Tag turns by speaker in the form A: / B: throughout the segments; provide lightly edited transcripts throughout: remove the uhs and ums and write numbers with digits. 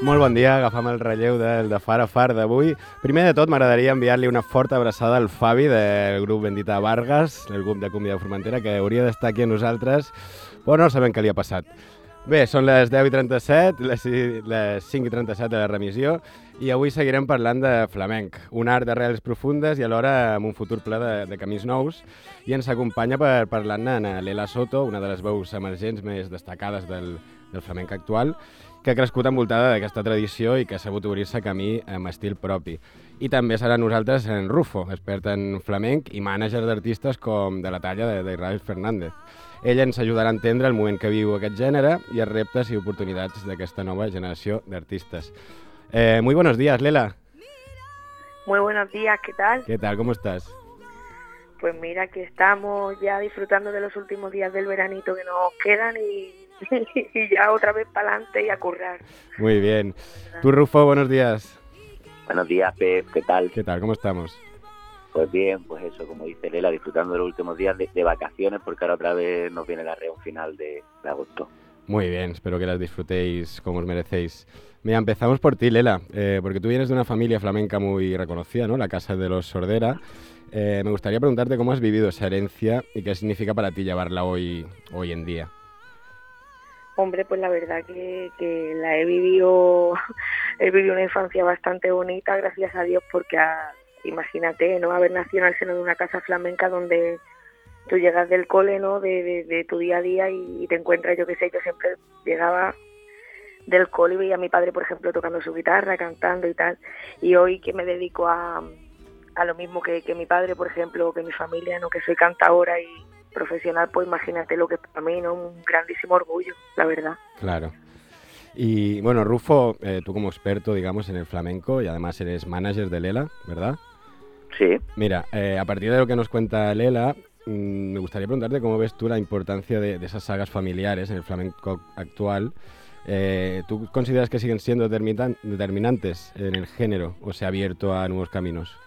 A: Molt bon dia, agafam el relleu del de Far a Far d'avui. Primer de tot, m'agradaria enviar-li una forta abraçada al Fabi del grup Bendita Vargas, el grup de Cumbia de Formentera, que hauria d'estar aquí amb nosaltres, però no sabem què li ha passat. Bé, són les 10:37, les 5:37 de la remissió, i avui seguirem parlant de flamenc, un art d'arrels profundes i alhora amb un futur ple de camins nous, i ens acompanya per parlar-ne l'Ela Soto, una de les veus emergents més destacades del flamenc actual, que ha crescut envoltada d'aquesta tradició i que ha sabut obrir-se camí amb estil propi. I també serà nosaltres en Rufo, expert en flamenc i mànager d'artistes com de la talla d'Israel Fernández. Ell ens ajudarà a entendre el moment que viu aquest gènere i els reptes i oportunitats d'aquesta nova generació d'artistes. Muy buenos días, Lela.
B: Muy buenos días, ¿qué tal?
A: ¿Qué tal? ¿Cómo estás?
B: Pues mira que estamos ya disfrutando de los últimos días del veranito que nos quedan y ya otra vez para adelante y a currar.
A: Muy bien. Tú, Rufo, buenos días.
C: Buenos días, Pep, ¿qué tal?
A: ¿Qué tal? ¿Cómo estamos?
C: Pues bien, pues eso, como dice Lela, disfrutando de los últimos días de vacaciones, porque ahora otra vez nos viene la reunión final de agosto.
A: Muy bien, espero que las disfrutéis como os merecéis. Mira, empezamos por ti, Lela, porque tú vienes de una familia flamenca muy reconocida, ¿no? La Casa de los Sordera. Me gustaría preguntarte cómo has vivido esa herencia y qué significa para ti llevarla hoy en día.
B: Hombre, pues la verdad que la he vivido una infancia bastante bonita, gracias a Dios, porque imagínate, ¿no? Haber nacido en el seno de una casa flamenca donde tú llegas del cole, ¿no? De tu día a día y te encuentras, yo qué sé, yo siempre llegaba del cole y veía a mi padre, por ejemplo, tocando su guitarra, cantando y tal, y hoy que me dedico a lo mismo que mi padre, por ejemplo, que mi familia, ¿no? Que soy cantadora y profesional, pues imagínate lo que es para mí, ¿no? Un grandísimo orgullo, la verdad.
A: Claro. Y bueno, Rufo, tú como experto, digamos, en el flamenco y además eres manager de Lela, ¿verdad?
C: Sí.
A: Mira, a partir de lo que nos cuenta Lela, me gustaría preguntarte cómo ves tú la importancia de esas sagas familiares en el flamenco actual. ¿Tú consideras que siguen siendo determinantes en el género o se ha abierto a nuevos caminos?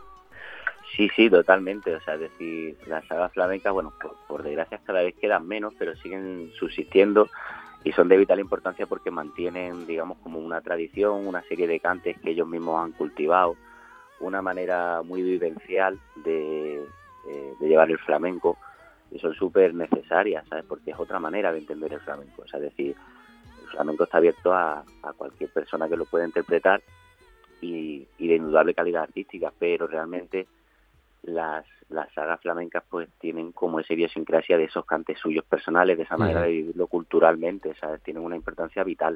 C: Sí, totalmente. O sea, es decir, las sagas flamencas, bueno, por desgracia cada vez quedan menos, pero siguen subsistiendo y son de vital importancia porque mantienen, digamos, como una tradición, una serie de cantes que ellos mismos han cultivado, una manera muy vivencial de llevar el flamenco, y son súper necesarias, ¿sabes? Porque es otra manera de entender el flamenco. O sea, es decir, el flamenco está abierto a cualquier persona que lo pueda interpretar y de indudable calidad artística, pero realmente las sagas flamencas pues tienen como esa idiosincrasia de esos cantes suyos personales, de esa manera de vivirlo culturalmente, ¿sabes? Tienen una importancia vital.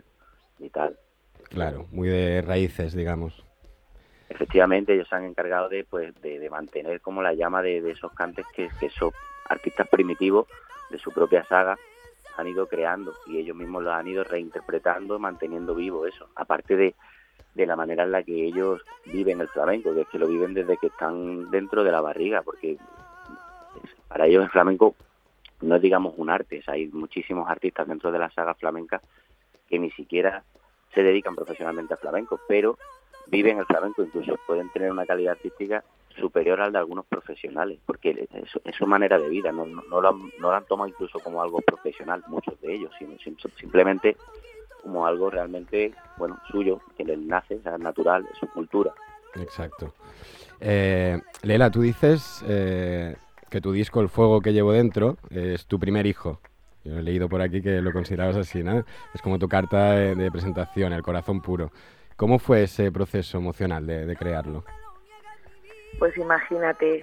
A: Claro, muy de raíces, digamos.
C: Efectivamente, ellos se han encargado de mantener como la llama de esos cantes que esos artistas primitivos de su propia saga han ido creando, y ellos mismos los han ido reinterpretando, manteniendo vivo eso, aparte de la manera en la que ellos viven el flamenco, que es que lo viven desde que están dentro de la barriga, porque para ellos el flamenco no es, digamos, un arte. O sea, hay muchísimos artistas dentro de la saga flamenca que ni siquiera se dedican profesionalmente al flamenco, pero viven el flamenco, incluso pueden tener una calidad artística superior al de algunos profesionales, porque es su manera de vida, no lo han tomado incluso como algo profesional, muchos de ellos, sino simplemente como algo realmente, bueno, suyo, que les nace, o sea, es natural, es su cultura.
A: Exacto. Lela, tú dices que tu disco El fuego que llevo dentro es tu primer hijo. Yo he leído por aquí que lo considerabas así, ¿no? Es como tu carta de presentación, El corazón puro. ¿Cómo fue ese proceso emocional de crearlo?
B: Pues imagínate,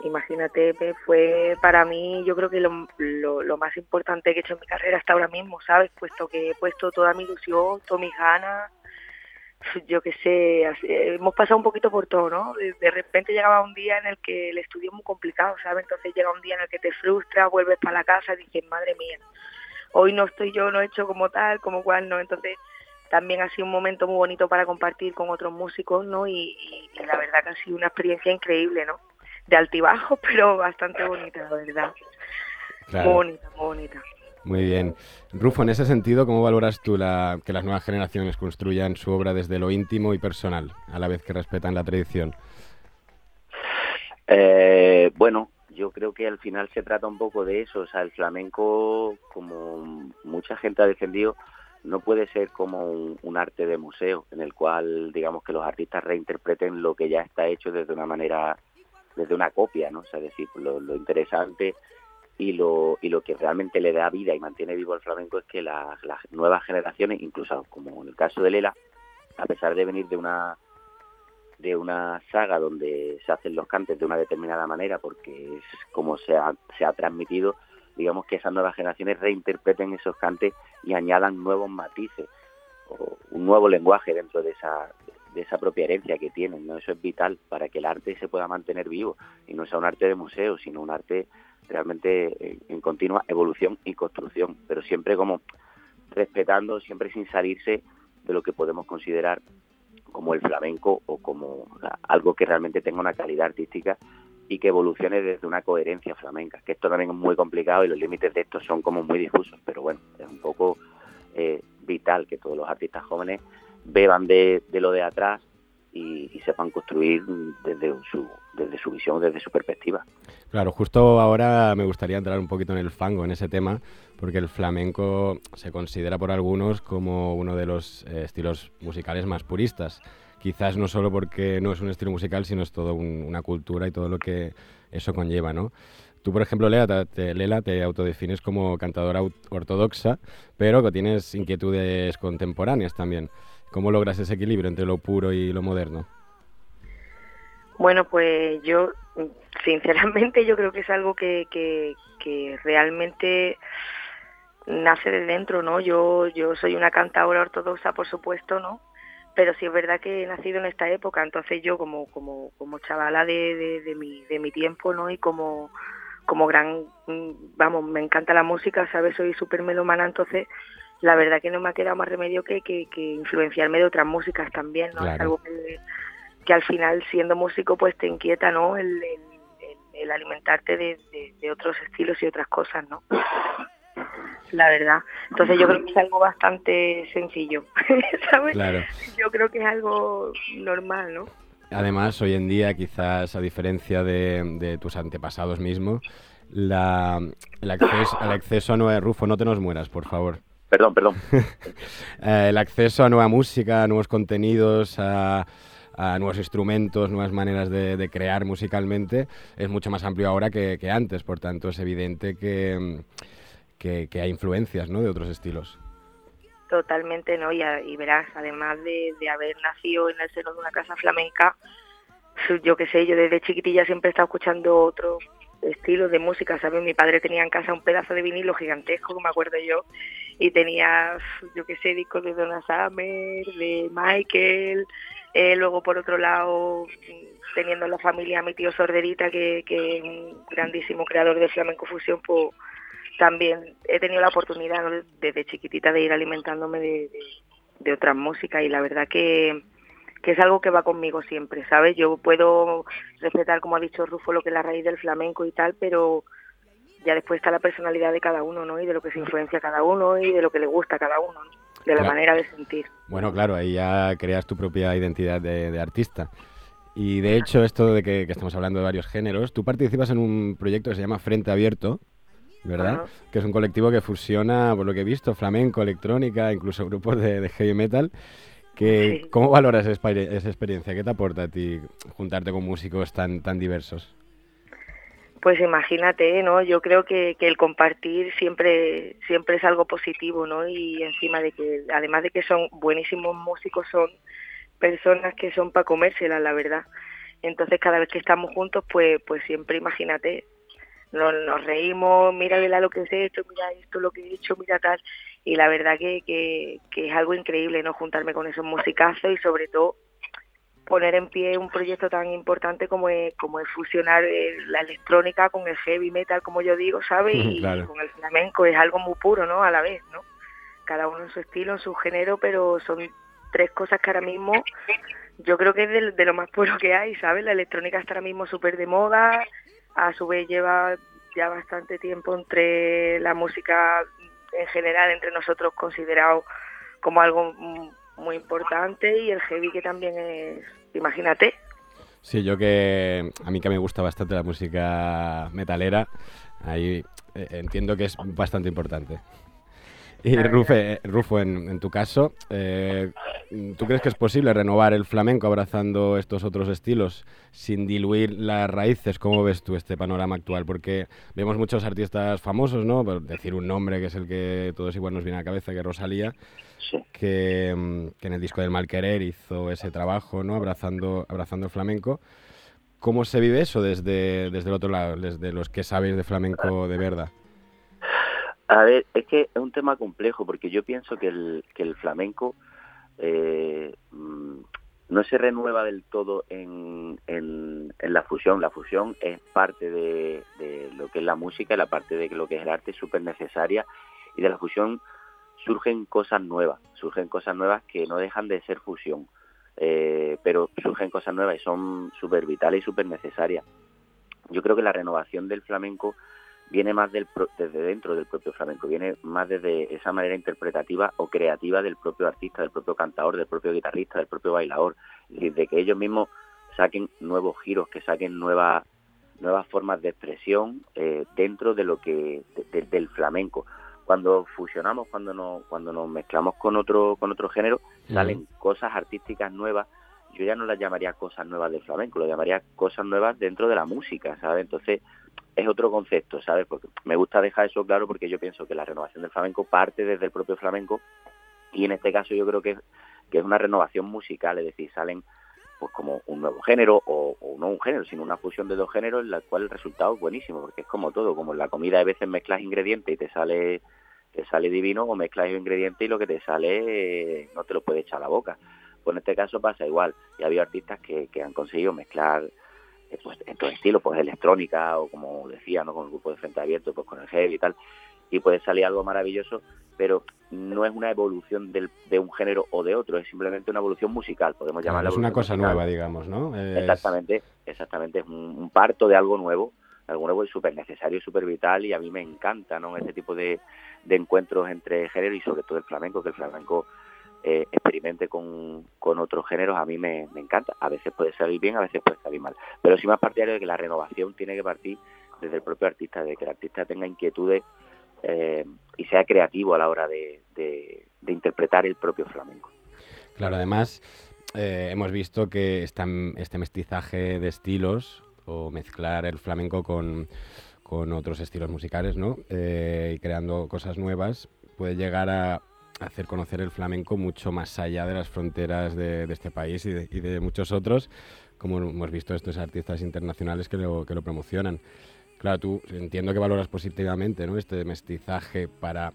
B: fue para mí, yo creo que lo más importante que he hecho en mi carrera hasta ahora mismo, ¿sabes? Puesto que he puesto toda mi ilusión, todas mis ganas, yo qué sé, hemos pasado un poquito por todo, ¿no? De repente llegaba un día en el que el estudio es muy complicado, ¿sabes? Entonces llega un día en el que te frustras, vuelves para la casa y dices, madre mía, hoy no estoy yo, no he hecho como tal, como cual, ¿no? Entonces también ha sido un momento muy bonito para compartir con otros músicos, ¿no? Y la verdad que ha sido una experiencia increíble, ¿no? De altibajos, pero bastante bonita, la verdad.
A: Claro.
B: Muy bonita.
A: Muy bien. Rufo, en ese sentido, ¿cómo valoras tú que las nuevas generaciones construyan su obra desde lo íntimo y personal, a la vez que respetan la tradición?
C: Bueno, yo creo que al final se trata un poco de eso. O sea, el flamenco, como mucha gente ha defendido, no puede ser como un arte de museo en el cual, digamos, que los artistas reinterpreten lo que ya está hecho desde una manera, desde una copia, ¿no? O sea, es decir, lo interesante y lo que realmente le da vida y mantiene vivo el flamenco es que las nuevas generaciones, incluso como en el caso de Lela, a pesar de venir de una saga donde se hacen los cantes de una determinada manera, porque es como se ha transmitido, digamos que esas nuevas generaciones reinterpreten esos cantes y añadan nuevos matices o un nuevo lenguaje dentro de esa propia herencia que tienen, ¿no? Eso es vital para que el arte se pueda mantener vivo y no sea un arte de museo, sino un arte realmente en continua evolución y construcción, pero siempre como respetando, siempre sin salirse de lo que podemos considerar como el flamenco o como algo que realmente tenga una calidad artística y que evolucione desde una coherencia flamenca, que esto también es muy complicado y los límites de esto son como muy difusos, pero bueno, es un poco vital que todos los artistas jóvenes beban de lo de atrás y sepan construir desde su visión, desde su perspectiva.
A: Claro, justo ahora me gustaría entrar un poquito en el fango, en ese tema, porque el flamenco se considera por algunos como uno de los estilos musicales más puristas. Quizás no solo porque no es un estilo musical, sino es todo una cultura y todo lo que eso conlleva, ¿no? Tú, por ejemplo, Lela, te autodefines como cantadora ortodoxa, pero que tienes inquietudes contemporáneas también. ¿Cómo logras ese equilibrio entre lo puro y lo moderno?
B: Bueno, pues yo, sinceramente, yo creo que es algo que realmente nace de dentro, ¿no? Yo soy una cantadora ortodoxa, por supuesto, ¿no? Pero sí es verdad que he nacido en esta época, entonces yo como chavala de mi tiempo, ¿no? Y como gran, vamos, me encanta la música, ¿sabes? Soy súper melómana, entonces la verdad que no me ha quedado más remedio que influenciarme de otras músicas también, ¿no?
A: Claro.
B: Es algo que al final, siendo músico, pues te inquieta, ¿no? El alimentarte de otros estilos y otras cosas, ¿no? La verdad. Entonces yo creo que es algo bastante sencillo, ¿sabes?
A: Claro.
B: Yo creo que es algo normal, ¿no?
A: Además, hoy en día, quizás a diferencia de tus antepasados mismos, el acceso a nueva... Rufo, no te nos mueras, por favor.
C: Perdón.
A: El acceso a nueva música, a nuevos contenidos, a nuevos instrumentos, nuevas maneras de crear musicalmente, es mucho más amplio ahora que antes. Por tanto, es evidente que hay influencias, ¿no?, de otros estilos.
B: Totalmente, ¿no? Y verás, además de haber nacido en el seno de una casa flamenca, yo qué sé, yo desde chiquitilla siempre he estado escuchando otros estilos de música, ¿sabes? Mi padre tenía en casa un pedazo de vinilo gigantesco, que me acuerdo yo, y tenía, yo qué sé, discos de Donna Summer, de Michael, luego por otro lado, teniendo en la familia a mi tío Sorderita, que es un grandísimo creador de flamenco fusión, pues también he tenido la oportunidad, ¿no?, desde chiquitita de ir alimentándome de otras músicas, y la verdad que es algo que va conmigo siempre, ¿sabes? Yo puedo respetar, como ha dicho Rufo, lo que es la raíz del flamenco y tal, pero ya después está la personalidad de cada uno, ¿no? Y de lo que se influencia cada uno y de lo que le gusta a cada uno, ¿no? De la manera de sentir.
A: Bueno, claro, ahí ya creas tu propia identidad de artista. Y de hecho, esto de que estamos hablando de varios géneros, tú participas en un proyecto que se llama Frente Abierto, ¿verdad? Que es un colectivo que fusiona, por lo que he visto, flamenco, electrónica, incluso grupos de heavy metal. Sí. ¿Cómo valoras esa experiencia? ¿Qué te aporta a ti juntarte con músicos tan diversos?
B: Pues imagínate, ¿no? Yo creo que el compartir siempre es algo positivo, ¿no? Y encima de que, además de que son buenísimos músicos, son personas que son para comérselas, la verdad. Entonces, cada vez que estamos juntos, pues siempre, imagínate, nos reímos, mira de lo que he hecho, mira esto, lo que he hecho, mira tal. Y la verdad que es algo increíble, ¿no? Juntarme con esos musicazos y sobre todo poner en pie un proyecto tan importante como es fusionar la electrónica con el heavy metal, como yo digo, ¿sabes? Y claro, con el flamenco es algo muy puro, ¿no? A la vez, ¿no? Cada uno en su estilo, en su género, pero son tres cosas que ahora mismo yo creo que es de lo más puro que hay, ¿sabes? La electrónica está ahora mismo súper de moda, a su vez lleva ya bastante tiempo entre la música en general, entre nosotros considerado como algo muy importante, y el heavy, que también es, imagínate.
A: Sí, a mí que me gusta bastante la música metalera, ahí entiendo que es bastante importante. Y
B: la verdad.
A: Rufo, en tu caso, ¿tú crees que es posible renovar el flamenco abrazando estos otros estilos sin diluir las raíces? ¿Cómo ves tú este panorama actual? Porque vemos muchos artistas famosos, ¿no? Por decir un nombre que es el que todos igual nos viene a la cabeza, que es Rosalía,
C: Sí.
A: que en el disco del Malquerer hizo ese trabajo, ¿no? Abrazando el flamenco. ¿Cómo se vive eso desde el otro lado, desde los que sabéis de flamenco de verdad?
C: A ver, es que es un tema complejo porque yo pienso que el flamenco eh, mm, no se renueva del todo en la fusión. La fusión es parte de lo que es la música y la parte de lo que es el arte es súper necesaria, y de la fusión surgen cosas nuevas que no dejan de ser fusión, pero surgen cosas nuevas y son súper vitales y súper necesarias. Yo creo que la renovación del flamenco viene más desde dentro del propio flamenco, viene más desde esa manera interpretativa o creativa del propio artista, del propio cantador, del propio guitarrista, del propio bailador, es decir, de que ellos mismos saquen nuevos giros, que saquen nuevas formas de expresión dentro de lo que del flamenco. Cuando fusionamos, cuando nos mezclamos con otro género, salen cosas artísticas nuevas. Yo ya no las llamaría cosas nuevas del flamenco, lo llamaría cosas nuevas dentro de la música, ¿sabes? Entonces es otro concepto, ¿sabes? Porque me gusta dejar eso claro, porque yo pienso que la renovación del flamenco parte desde el propio flamenco, y en este caso yo creo que es una renovación musical, es decir, salen pues como un nuevo género, o no un género, sino una fusión de dos géneros en la cual el resultado es buenísimo, porque es como todo, como en la comida a veces mezclas ingredientes y te sale divino, o mezclas esos ingredientes y lo que te sale no te lo puedes echar a la boca. Pues en este caso pasa igual, y ha habido artistas que han conseguido mezclar pues, en todo estilo, pues electrónica, o como decía, ¿no? Con el grupo de Frente Abierto, pues con el heavy y tal, y puede salir algo maravilloso, pero no es una evolución de un género o de otro, es simplemente una evolución musical, podemos
A: Claro,
C: llamarla
A: es una
C: evolución
A: cosa
C: musical.
A: nueva, digamos, ¿no?
C: Exactamente, es un parto de algo nuevo y súper necesario, súper vital, y a mí me encanta, ¿no? Este tipo de encuentros entre géneros, y sobre todo el flamenco, que el flamenco experimente con otros géneros, a mí me encanta. A veces puede salir bien, a veces puede salir mal, pero sí más partidario de que la renovación tiene que partir desde el propio artista, de que el artista tenga inquietudes y sea creativo a la hora de interpretar el propio flamenco.
A: Claro, además hemos visto que este mestizaje de estilos, o mezclar el flamenco con otros estilos musicales, ¿no? Y creando cosas nuevas, puede llegar a hacer conocer el flamenco mucho más allá de las fronteras de este país y de muchos otros, como hemos visto estos artistas internacionales que lo promocionan. Claro, tú entiendo que valoras positivamente, ¿no? Este mestizaje para,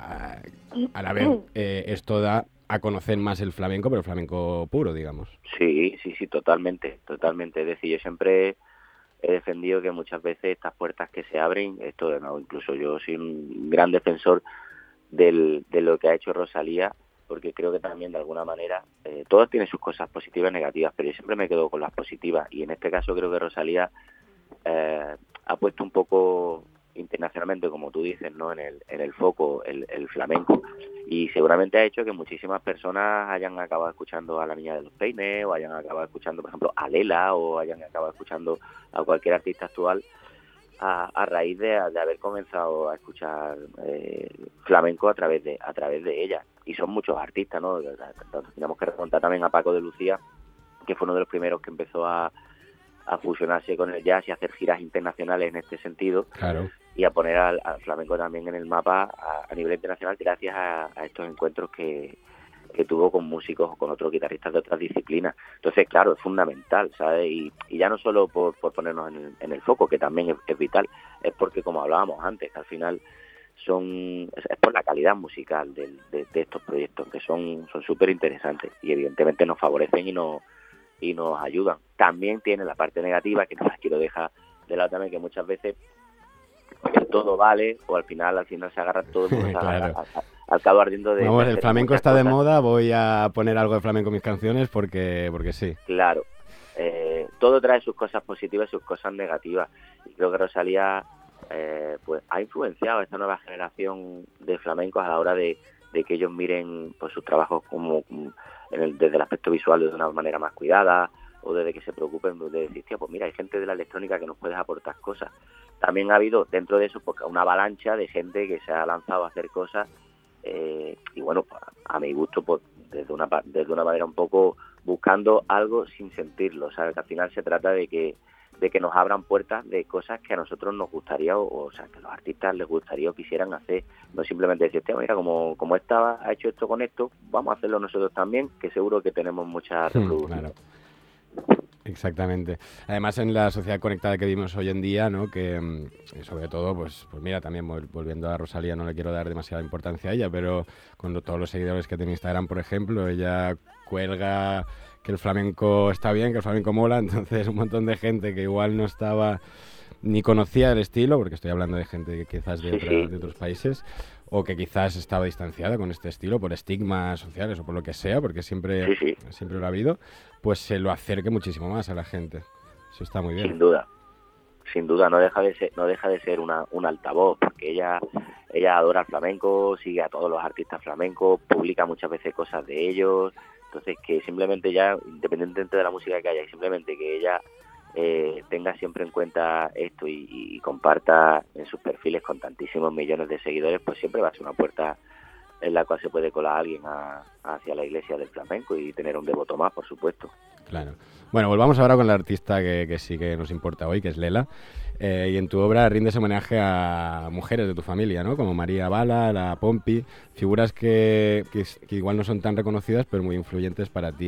A: a la vez, esto da a conocer más el flamenco, pero el flamenco puro, digamos.
C: Sí, totalmente. Es decir, yo siempre he defendido que muchas veces estas puertas que se abren, esto no, incluso yo soy un gran defensor de lo que ha hecho Rosalía, porque creo que también de alguna manera todas tienen sus cosas positivas y negativas, pero yo siempre me quedo con las positivas, y en este caso creo que Rosalía ha puesto un poco internacionalmente, como tú dices, ¿no? en el foco el flamenco, y seguramente ha hecho que muchísimas personas hayan acabado escuchando a La Niña de los Peines, o hayan acabado escuchando, por ejemplo, a Lela, o hayan acabado escuchando a cualquier artista actual a raíz de haber comenzado a escuchar flamenco a través de ella. Y son muchos artistas, ¿no? Tenemos que recontar también a Paco de Lucía, que fue uno de los primeros que empezó a fusionarse con el jazz y a hacer giras internacionales en este sentido.
A: Claro.
C: Y a poner al flamenco también en el mapa a nivel internacional, gracias a estos encuentros que tuvo con músicos o con otros guitarristas de otras disciplinas. Entonces, claro, es fundamental, ¿sabes? Y ya no solo por ponernos en el foco, que también es vital, es porque, como hablábamos antes, al final es por la calidad musical de estos proyectos, que son súper interesantes, y evidentemente nos favorecen y nos ayudan. También tiene la parte negativa, que no la quiero dejar de lado también, que muchas veces todo vale, o al final se agarra todo el mundo
A: claro.
C: al cabo ardiendo de...
A: Vamos,
C: de
A: el flamenco está
C: cosas.
A: de moda, voy a poner algo de flamenco en mis canciones porque sí.
C: Claro, todo trae sus cosas positivas y sus cosas negativas, y creo que Rosalía pues ha influenciado a esta nueva generación de flamencos a la hora de que ellos miren pues sus trabajos como desde el aspecto visual de una manera más cuidada, o desde que se preocupen de decir, tío, pues mira, hay gente de la electrónica que nos puede aportar cosas. También ha habido dentro de eso pues una avalancha de gente que se ha lanzado a hacer cosas y bueno, pues, a mi gusto, pues desde una manera un poco buscando algo sin sentirlo, ¿sabes? Que al final se trata de que nos abran puertas de cosas que a nosotros nos gustaría, o sea, que a los artistas les gustaría o quisieran hacer, no simplemente decir, mira, como esta ha hecho esto con esto, vamos a hacerlo nosotros también, que seguro que tenemos mucha reproducción.
A: Claro. Exactamente. Además, en la sociedad conectada que vivimos hoy en día, ¿no? Que sobre todo, pues mira, también volviendo a Rosalía, no le quiero dar demasiada importancia a ella, pero con todos los seguidores que tiene Instagram, por ejemplo, ella cuelga que el flamenco está bien, que el flamenco mola, entonces un montón de gente que igual no estaba ni conocía el estilo, porque estoy hablando de gente que quizás de otros países, o que quizás estaba distanciada con este estilo por estigmas sociales o por lo que sea, porque siempre lo ha habido, pues se lo acerque muchísimo más a la gente. Eso está muy bien.
C: Sin duda, no deja de ser un altavoz, porque ella adora el flamenco, sigue a todos los artistas flamencos, publica muchas veces cosas de ellos, entonces que simplemente ya, independientemente de la música que haya, y simplemente que ella tenga siempre en cuenta esto y comparta en sus perfiles con tantísimos millones de seguidores, pues siempre va a ser una puerta en la cual se puede colar a alguien hacia la iglesia del flamenco y tener un devoto más, por supuesto.
A: Claro. Bueno, volvamos ahora con la artista que sí que nos importa hoy, que es Lela. Y en tu obra rindes homenaje a mujeres de tu familia, ¿no? Como María Bala, la Pompi, figuras que igual no son tan reconocidas, pero muy influyentes para ti.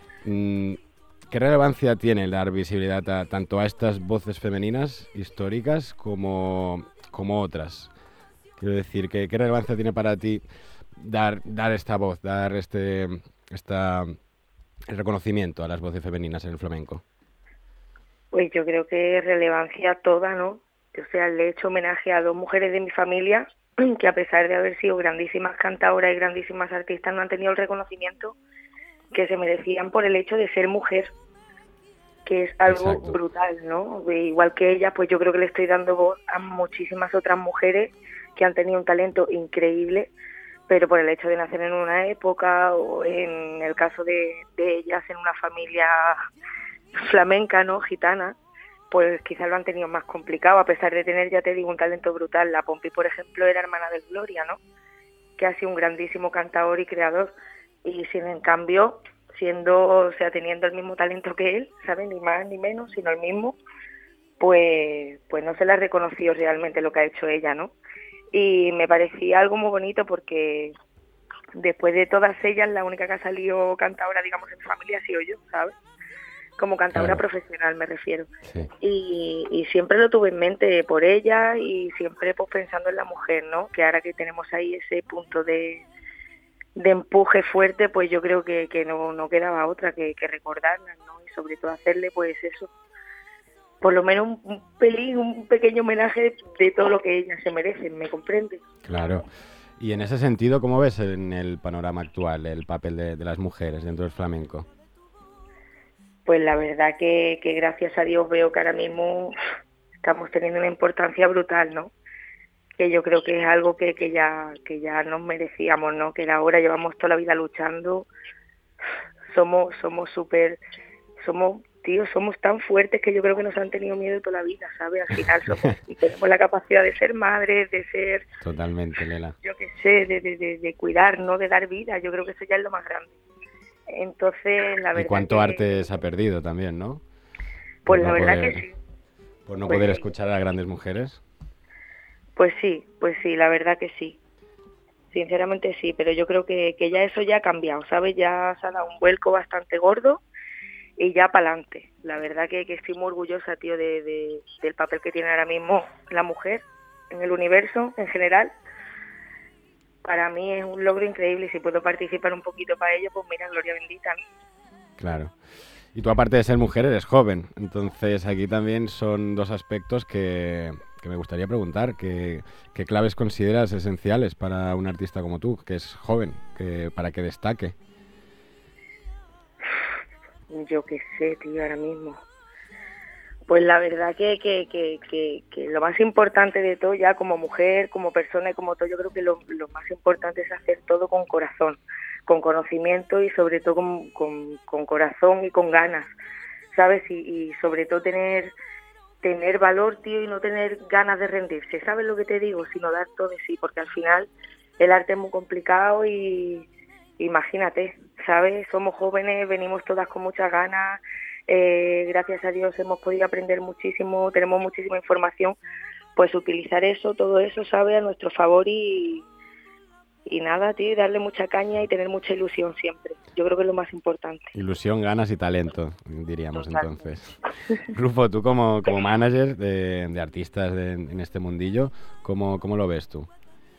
A: ¿Qué relevancia tiene dar visibilidad tanto a estas voces femeninas históricas como otras? Quiero decir, ¿qué relevancia tiene para ti dar esta voz, dar el reconocimiento a las voces femeninas en el flamenco?
B: Pues yo creo que relevancia toda, ¿no? O sea, le he hecho homenaje a 2 mujeres de mi familia que, a pesar de haber sido grandísimas cantadoras y grandísimas artistas, no han tenido el reconocimiento que se merecían por el hecho de ser mujer, que es algo
A: Exacto.
B: brutal, ¿no? Igual que ella, pues yo creo que le estoy dando voz a muchísimas otras mujeres que han tenido un talento increíble, pero por el hecho de nacer en una época, o en el caso de ellas en una familia flamenca, ¿no? Gitana, pues quizás lo han tenido más complicado, a pesar de tener, ya te digo, un talento brutal. La Pompi, por ejemplo, era hermana de Gloria, ¿no? Que ha sido un grandísimo cantador y creador, y sin en cambio, teniendo el mismo talento que él, ¿sabes? Ni más ni menos, sino el mismo, pues no se le ha reconocido realmente lo que ha hecho ella, ¿no? Y me parecía algo muy bonito porque después de todas ellas, la única que ha salido cantadora, digamos, en mi familia ha sido yo, ¿sabes? Como cantadora profesional me refiero.
A: Sí.
B: Y siempre lo tuve en mente por ella, y siempre pues pensando en la mujer, ¿no? Que ahora que tenemos ahí ese punto de empuje fuerte, pues yo creo que no quedaba otra que recordarla, ¿no? Y sobre todo hacerle pues eso, por lo menos un pequeño homenaje de todo lo que ella se merece, ¿me comprendes?
A: Claro. Y en ese sentido, ¿cómo ves en el panorama actual el papel de las mujeres dentro del flamenco?
B: Pues la verdad que gracias a Dios veo que ahora mismo estamos teniendo una importancia brutal, ¿no? Que yo creo que es algo que ya nos merecíamos, ¿no? Que ahora llevamos toda la vida luchando, somos tan fuertes que yo creo que nos han tenido miedo toda la vida, ¿sabes? Al final tenemos la capacidad de ser madres, de ser...
A: Totalmente, Lela.
B: Yo qué sé, de cuidar, ¿no? De dar vida, yo creo que eso ya es lo más grande. Entonces, la verdad.
A: Y cuánto arte se ha perdido también, ¿no?
B: Pues la verdad que sí.
A: Por no poder escuchar a grandes mujeres.
B: Pues sí, la verdad que sí. Sinceramente sí, pero yo creo que ya eso ya ha cambiado, ¿sabes? Ya se ha dado un vuelco bastante gordo y ya para adelante. La verdad que estoy muy orgullosa, tío, del papel que tiene ahora mismo la mujer en el universo en general. Para mí es un logro increíble, y si puedo participar un poquito para ello, pues mira, gloria bendita, ¿no?
A: Claro. Y tú, aparte de ser mujer, eres joven. Entonces aquí también son 2 aspectos que me gustaría preguntar. ¿Qué claves consideras esenciales para un artista como tú, que es joven, para que destaque?
B: Yo qué sé, tío, ahora mismo. Pues la verdad que lo más importante de todo, ya como mujer, como persona y como todo, yo creo que lo más importante es hacer todo con corazón, con conocimiento y sobre todo con corazón y con ganas, ¿sabes? Y sobre todo tener valor, tío, y no tener ganas de rendirse, ¿sabes lo que te digo? Sino dar todo de sí, porque al final el arte es muy complicado y imagínate, ¿sabes? Somos jóvenes, venimos todas con muchas ganas, gracias a Dios hemos podido aprender muchísimo, tenemos muchísima información, pues utilizar eso, todo eso, ¿sabes? A nuestro favor y nada, tío, darle mucha caña y tener mucha ilusión siempre. Yo creo que es lo más importante.
A: Ilusión, ganas y talento, diríamos. Total. Entonces. Rufo, tú como manager de artistas en este mundillo, ¿cómo lo ves tú?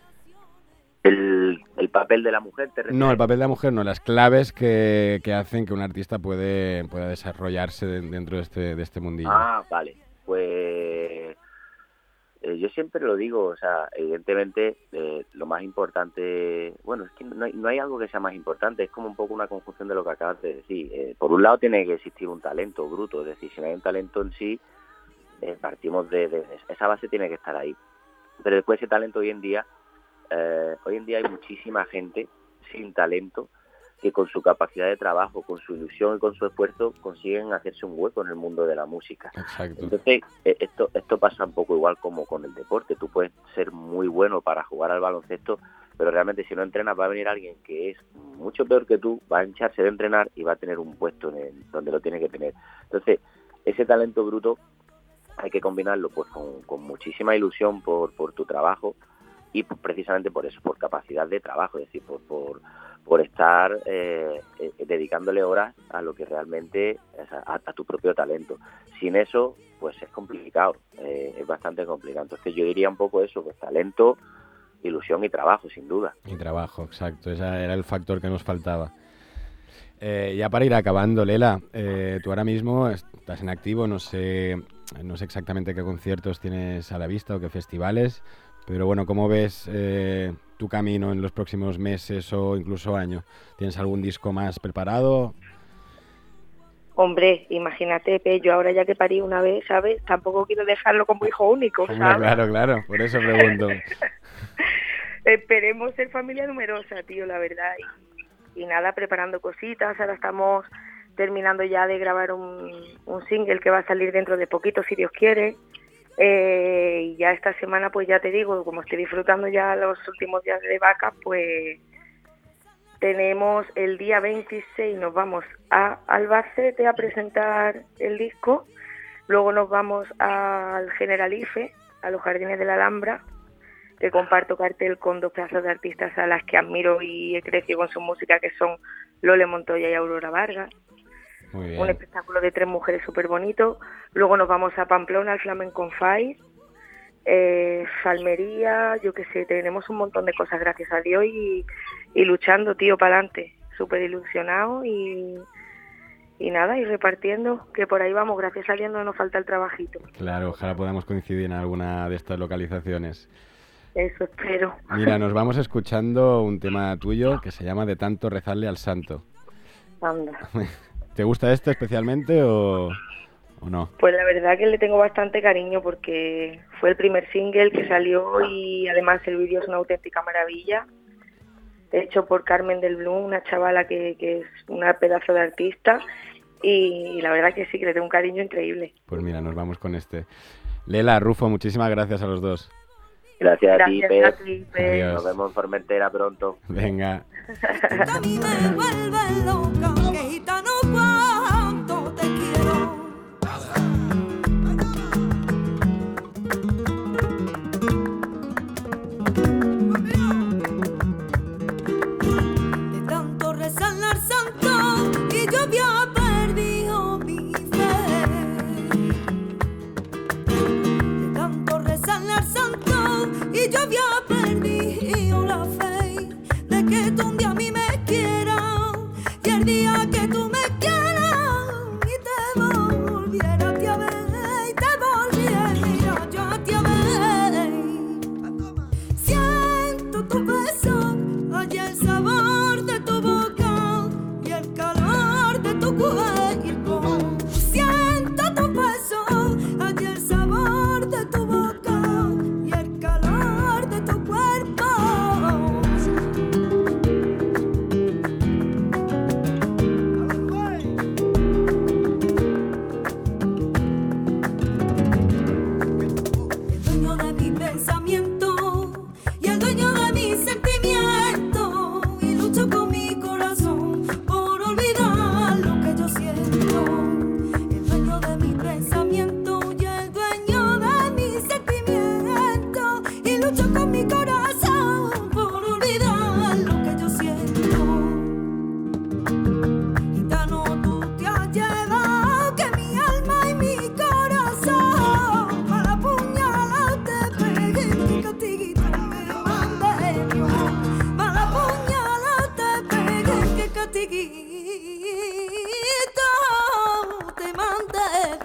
C: ¿El papel de la mujer te refieres?
A: No, el papel de la mujer no, las claves que hacen que un artista pueda desarrollarse dentro de este mundillo.
C: Ah, vale. Pues yo siempre lo digo, o sea, evidentemente lo más importante, bueno, es que no hay algo que sea más importante, es como un poco una conjunción de lo que acabas de decir. Por un lado tiene que existir un talento bruto, es decir, si no hay un talento en sí, partimos de esa base tiene que estar ahí. Pero después ese talento hoy en día hay muchísima gente sin talento que con su capacidad de trabajo, con su ilusión y con su esfuerzo consiguen hacerse un hueco en el mundo de la música.
A: Exacto.
C: Entonces, esto pasa un poco igual como con el deporte. Tú puedes ser muy bueno para jugar al baloncesto, pero realmente si no entrenas va a venir alguien que es mucho peor que tú, va a hincharse de entrenar y va a tener un puesto donde lo tiene que tener. Entonces, ese talento bruto hay que combinarlo pues con muchísima ilusión por tu trabajo y precisamente por eso, por capacidad de trabajo, es decir, por estar dedicándole horas a lo que realmente es a tu propio talento. Sin eso, pues es complicado, es bastante complicado. Entonces yo diría un poco eso, pues talento, ilusión y trabajo, sin duda.
A: Y trabajo, exacto, ese era el factor que nos faltaba. Ya para ir acabando, Lela, tú ahora mismo estás en activo, no sé exactamente qué conciertos tienes a la vista o qué festivales, pero bueno, ¿cómo ves tu camino en los próximos meses o incluso año? ¿Tienes algún disco más preparado?
B: Hombre, imagínate, yo ahora ya que parí una vez, ¿sabes? Tampoco quiero dejarlo como hijo único, ¿sabes?
A: Claro, por eso pregunto.
B: Esperemos ser familia numerosa, tío, la verdad. Y nada, preparando cositas. Ahora estamos terminando ya de grabar un single que va a salir dentro de poquito, si Dios quiere. Y ya esta semana, pues ya te digo, como estoy disfrutando ya los últimos días de vacas, pues tenemos el día 26, nos vamos a Albacete a presentar el disco, luego nos vamos al Generalife, a los Jardines de la Alhambra, que comparto cartel con dos pedazos de artistas a las que admiro y he crecido con su música, que son Lole Montoya y Aurora Vargas.
A: Muy bien.
B: Un espectáculo de 3 mujeres súper bonito. Luego nos vamos a Pamplona, al Flamenco Fire, Almería, yo qué sé, tenemos un montón de cosas, gracias a Dios, y luchando, tío, para adelante, súper ilusionado y nada, y repartiendo, que por ahí vamos, gracias a Dios no nos falta el trabajito.
A: Claro, ojalá podamos coincidir en alguna de estas localizaciones.
B: Eso espero.
A: Mira, nos vamos escuchando un tema tuyo que se llama De tanto rezarle al santo.
B: Anda.
A: ¿Te gusta este especialmente o no?
B: Pues la verdad que le tengo bastante cariño porque fue el primer single que salió y además el vídeo es una auténtica maravilla. Hecho por Carmen del Bloom, una chavala que es una pedazo de artista y la verdad que sí, que le tengo un cariño increíble.
A: Pues mira, nos vamos con este. Lela, Rufo, muchísimas gracias a los dos.
C: Gracias a ti,
B: Pep.
C: Nos vemos en Formentera pronto.
A: Venga.
D: A mí me vuelve loca, que gitano cuánto te quiero. De tanto rezarle al santo y yo había perdido mi fe. De tanto rezarle al santo y yo había perdido la fe de que tú un día a mí me quieras y el día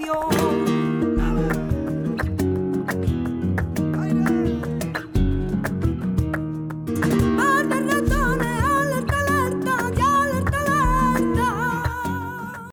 D: Dios.